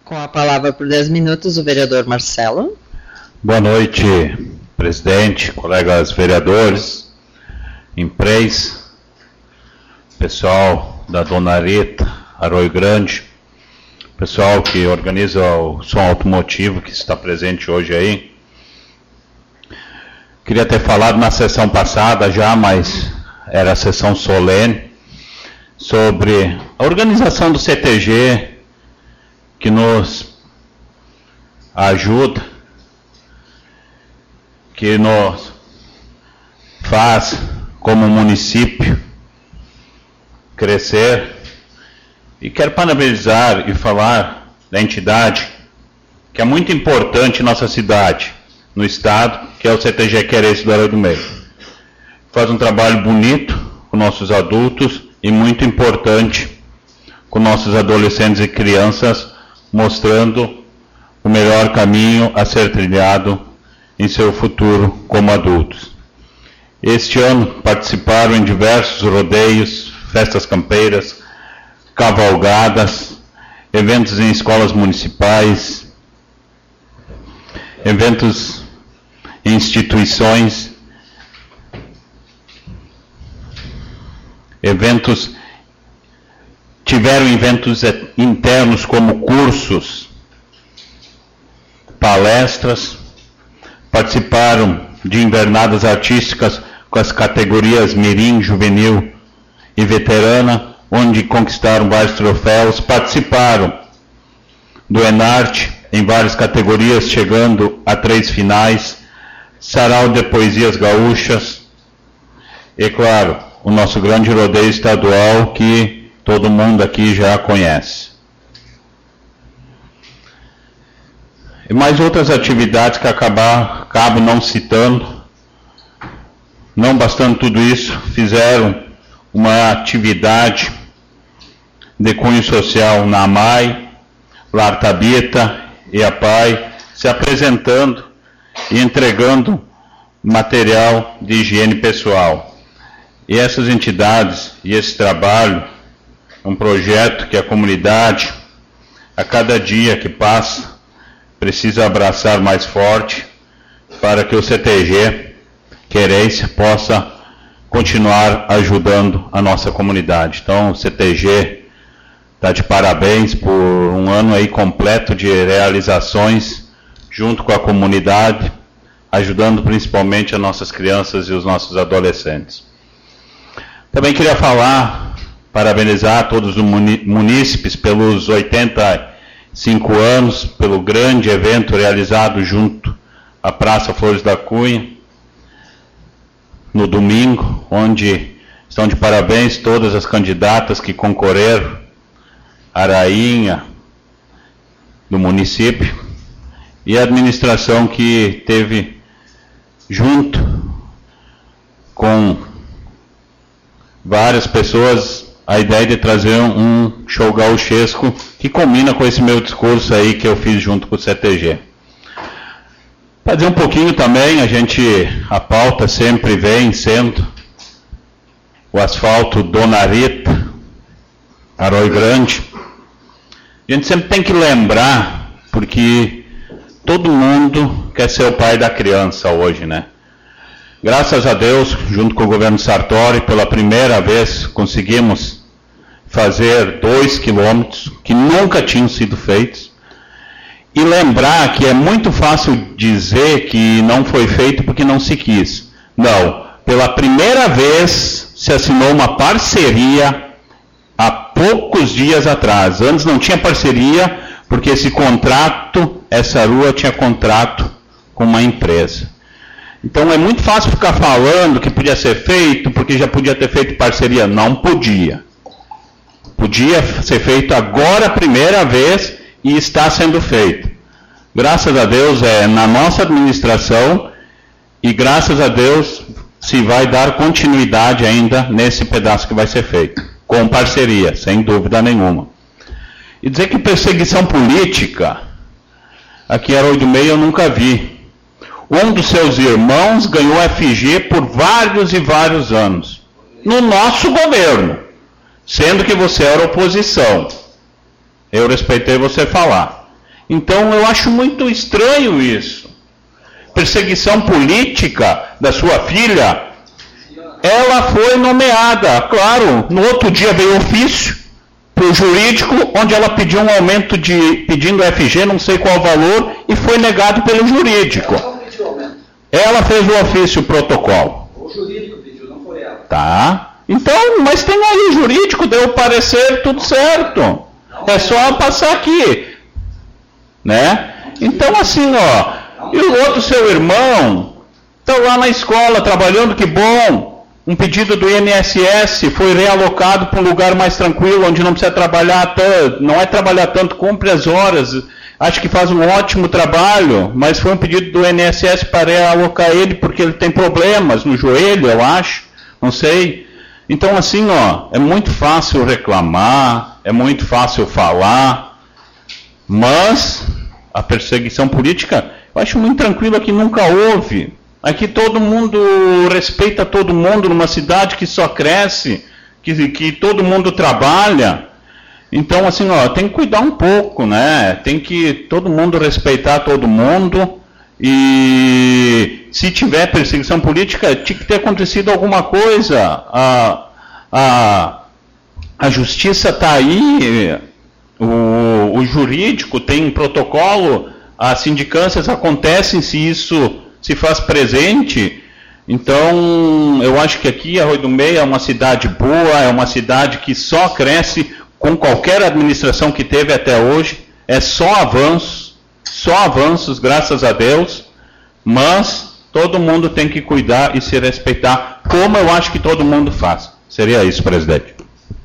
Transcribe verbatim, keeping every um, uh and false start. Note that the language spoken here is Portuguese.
Com a palavra por dez minutos, o vereador Marcelo. Boa noite, presidente, colegas vereadores, imprensa, pessoal da Dona Rita, Arroio Grande, pessoal que organiza o som automotivo que está presente hoje aí. Queria ter falado na sessão passada já, mas era a sessão solene, sobre a organização do C T G, que nos ajuda, que nos faz, como município, crescer. E quero parabenizar e falar da entidade que é muito importante em nossa cidade, no estado, que é o C T G Querência do Arroio do Meio. Faz um trabalho bonito com nossos adultos e muito importante com nossos adolescentes e crianças, mostrando o melhor caminho a ser trilhado em seu futuro como adultos. Este ano participaram em diversos rodeios, festas campeiras, cavalgadas, eventos em escolas municipais, eventos em instituições, eventos, tiveram eventos internos como cursos, palestras, participaram de invernadas artísticas com as categorias mirim, juvenil e veterana, onde conquistaram vários troféus, participaram do Enarte em várias categorias, chegando a três finais, sarau de poesias gaúchas, e claro, o nosso grande rodeio estadual que todo mundo aqui já conhece. E mais outras atividades que acabar, acabo não citando. Não bastando tudo isso, fizeram uma atividade de cunho social na AMAI, Lar Tabita e a PAI, se apresentando e entregando material de higiene pessoal. E essas entidades e esse trabalho, um projeto que a comunidade, a cada dia que passa, precisa abraçar mais forte para que o C T G Querência possa continuar ajudando a nossa comunidade. Então, o C T G está de parabéns por um ano aí completo de realizações junto com a comunidade, ajudando principalmente as nossas crianças e os nossos adolescentes. Também queria falar, parabenizar todos os munícipes pelos oitenta e cinco anos, pelo grande evento realizado junto à Praça Flores da Cunha, no domingo, onde estão de parabéns todas as candidatas que concorreram, a rainha do município e a administração que teve junto com várias pessoas a ideia de trazer um show gauchesco que combina com esse meu discurso aí que eu fiz junto com o C T G. Para dizer um pouquinho também, a gente, a pauta sempre vem sendo o asfalto Dona Rita, Arroio Grande. A gente sempre tem que lembrar, porque todo mundo quer ser o pai da criança hoje, né? Graças a Deus, junto com o governo Sartori, pela primeira vez conseguimos fazer dois quilômetros que nunca tinham sido feitos. E lembrar que é muito fácil dizer que não foi feito porque não se quis. Não, pela primeira vez se assinou uma parceria há poucos dias atrás. Antes não tinha parceria porque esse contrato, essa rua tinha contrato com uma empresa. Então é muito fácil ficar falando que podia ser feito, porque já podia ter feito parceria. Não podia. Podia ser feito agora a primeira vez e está sendo feito. Graças a Deus é na nossa administração e graças a Deus se vai dar continuidade ainda nesse pedaço que vai ser feito. Com parceria, sem dúvida nenhuma. E dizer que perseguição política, aqui em Arroio do Meio eu nunca vi. Um dos seus irmãos ganhou F G por vários e vários anos. No nosso governo. Sendo que você era oposição. Eu respeitei você falar. Então eu acho muito estranho isso. Perseguição política da sua filha, ela foi nomeada, claro, no outro dia veio ofício para o jurídico, onde ela pediu um aumento de, pedindo F G, não sei qual valor, e foi negado pelo jurídico. Ela não pediu aumento. Ela fez o ofício, o protocolo. O jurídico pediu, não foi ela. Tá. Então, mas tem aí o jurídico, deu o parecer, tudo certo. É só passar aqui. Né? Então, assim, ó, e o outro seu irmão está lá na escola trabalhando, que bom. Um pedido do I N S S foi realocado para um lugar mais tranquilo, onde não precisa trabalhar tanto, não é trabalhar tanto, cumpre as horas, acho que faz um ótimo trabalho, mas foi um pedido do I N S S para realocar ele porque ele tem problemas no joelho, eu acho, não sei. Então, assim, ó, é muito fácil reclamar, é muito fácil falar, mas a perseguição política, eu acho muito tranquilo que nunca houve. Aqui todo mundo respeita todo mundo, numa cidade que só cresce, que, que todo mundo trabalha. Então, assim, ó, tem que cuidar um pouco, né? Tem que todo mundo respeitar todo mundo. E se tiver perseguição política, tinha que ter acontecido alguma coisa. A, a, a justiça está aí, o, o jurídico tem protocolo, as sindicâncias acontecem se isso se faz presente. Então, eu acho que aqui Arroio do Meio é uma cidade boa, é uma cidade que só cresce com qualquer administração que teve até hoje, é só avanços, só avanços, graças a Deus, mas todo mundo tem que cuidar e se respeitar, como eu acho que todo mundo faz. Seria isso, presidente.